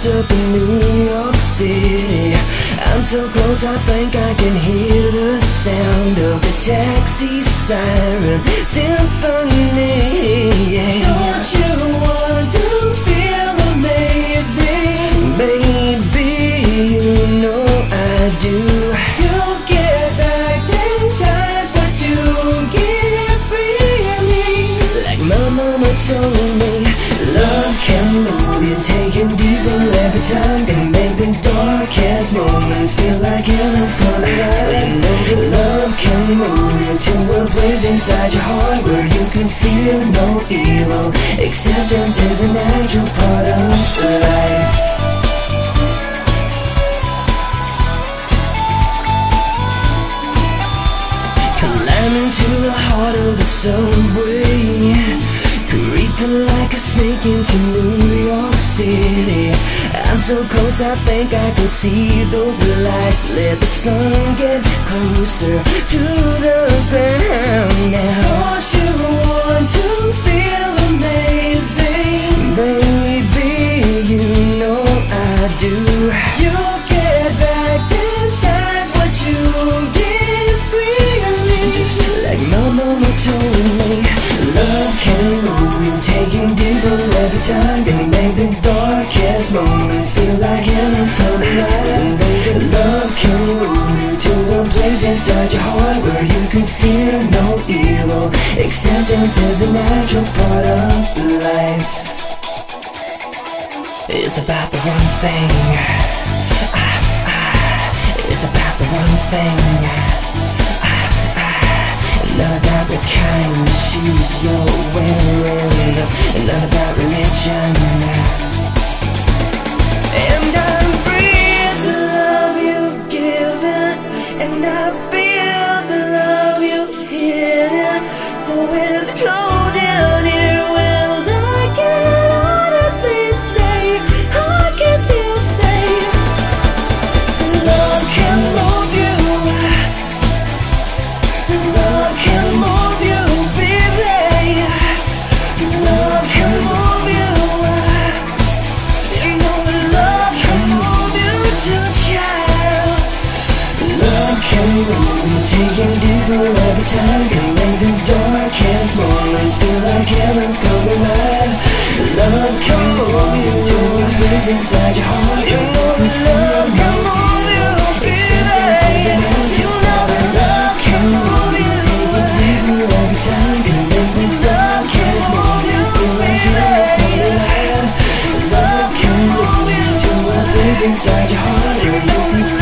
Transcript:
up in New York City. I'm so close I think I can hear the sound of the taxi siren symphony. Don't you want to feel amazing? Baby, you know I do. You'll get back 10 times what you give freely. Like my mama told me, love can move you, taking deeper every time, can make the darkest moments feel like heaven's come alive. And know that love can move you to a place inside your heart where you can feel no evil. Acceptance is a natural part of life. Climbing to the heart of the subway, creeping like a snake into New York City. I'm so close I think I can see those lights. Let the sun get closer to the ground now. Don't you want to feel amazing? Baby, you know I do. You'll get back 10 times what you give freely. Just like my mama told me, love can move you, taking deeper every time, can make the darkest moments feel like heaven's come alive. And baby, love can move you to a place inside your heart where you can fear no evil. Acceptance is a natural part of life. It's about the one thing. It's about the one thing. Not about the kind of shoes you're wearing, not about religion. And I breathe the love you've given, and I feel the love you've hidden. Though it's cold down here, well, I can honestly say, I can still say, love can move you. Love can move you, baby. Love can move you. You know that love can move you to a child. Love can move you, taking deeper every time, can make the darkest moments feel like heaven's come alive. Love can move you to a place inside your heart. You know that love can move you, baby. You know that love can move you. Every time can make the darkest moments feel like heaven's come alive. Love can move you to a place inside your heart where you can